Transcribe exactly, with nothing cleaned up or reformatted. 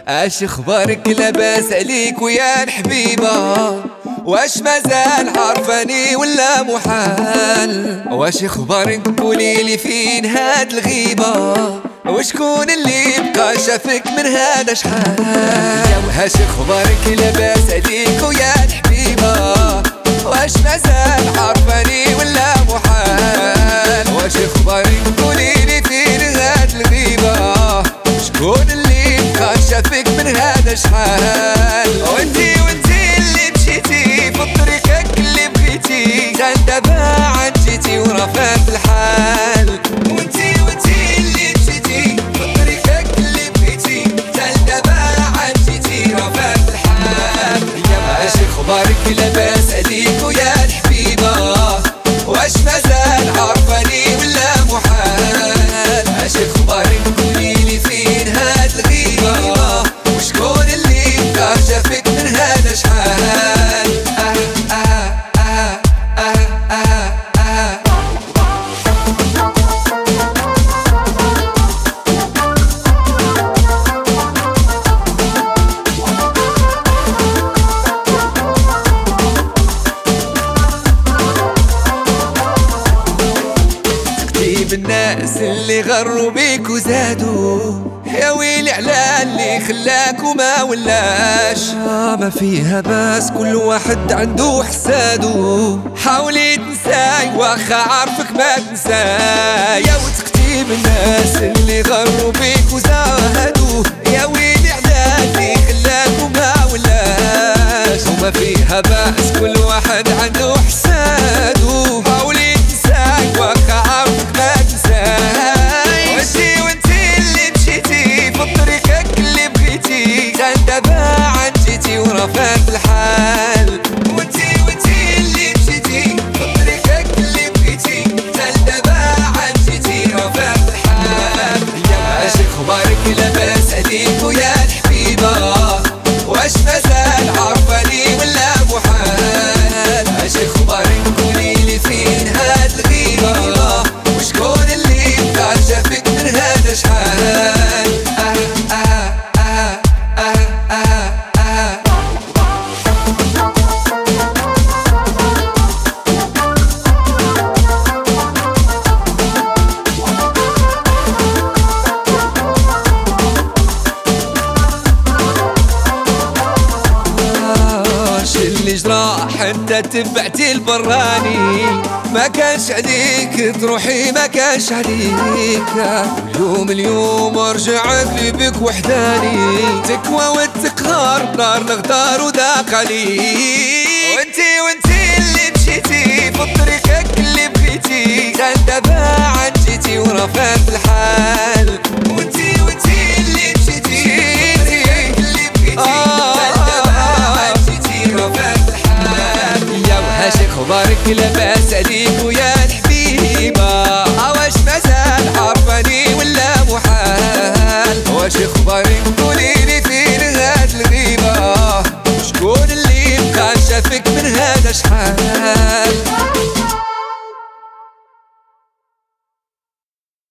اش اخبارك؟ لاباس عليك ويا الحبيبة؟ واش مازال عارفاني ولا محال؟ واش اخبارك؟ قوليلي فين هاد الغيبة؟ وشكون اللي بقى شافك من هذا شحال؟ واش اخبارك؟ لاباس عليك ويا الحبيبة؟ واش مازال عارفاني ولا محال؟ واش اخبارك؟ قوليلي فين هاد الغيبة؟ شكون اللي بقى شافك من هذا شحال؟ وانتي وانتي اللي مشيتي في طريقك اللي بغيتي، كان دابا عاد جيتي ورافات الحال. وانتي وانتي اللي مشيتي في طريقك اللي بغيتي، كان دابا عاد جيتي ورافات الحال. واش اخبارك؟ لاباس عليك ويا الحبيبة؟ واش مازال عارفاني ولا محال؟ واش اخبارك؟ قوليلي فين هاد الغيبة؟ وشكون اللي بقى شافك من هذا شحال؟ آه آه آه آه آه آه. تكتيب الناس اللي غروا بيك وزادوا، يا ويلي على اللي خلاك وما ولاش. آه ما فيها باس، كل واحد عنده حسادو. حاولي تنساي واخا عارفك ما تنساي. يا وتكتيب الناس اللي غروا بيك وزادوا، يا ويلي على اللي خلاك وما ولاش. وما فيها باس، كل واحد عنده حسادو. حاولي تنساي واخا عارفك ما تنساي. وانتي وانتي اللي مشيتي في طريقك اللي بغيتي، كان دابا عاد جيتي ورافات الحال. وانتي وانتي اللي مشيتي في طريقك اللي بغيتي، كان دابا عاد جيتي ورافات الحال. واش اخبارك؟ لاباس عليك ويا الحبيبة؟ واش مازال عارفاني ولا محال؟ واش اخبارك؟ قوليلي فين هاد الغيبة؟ وشكون اللي بقى شافك من هذا شحال؟ آه آه آه آه آه آه. واش اللي جرى حتى تبعتي البراني؟ ما كانش عليك تروحي، ما كانش عليك. اليوم اليوم رجعت لي بك وحداني، تكوى والتقهار نار نغدار وداق عليك. وانتي وانتي اللي مشيتي في طريقك اللي بغيتي، كان دابا عاد جيتي ورافات الحال. وانتي وانتي اللي مشيتي في طريقك اللي بغيتي، كان دابا عاد جيتي ورافات الحال. يا واش اخبارك؟ لاباس عليك ويا الحبيبة؟ واش مازال عارفاني ولا محال؟ واش اخبارك؟ قوليلي فين هاد الغيبة؟ شكون اللي بقى شافك من هذا شحال؟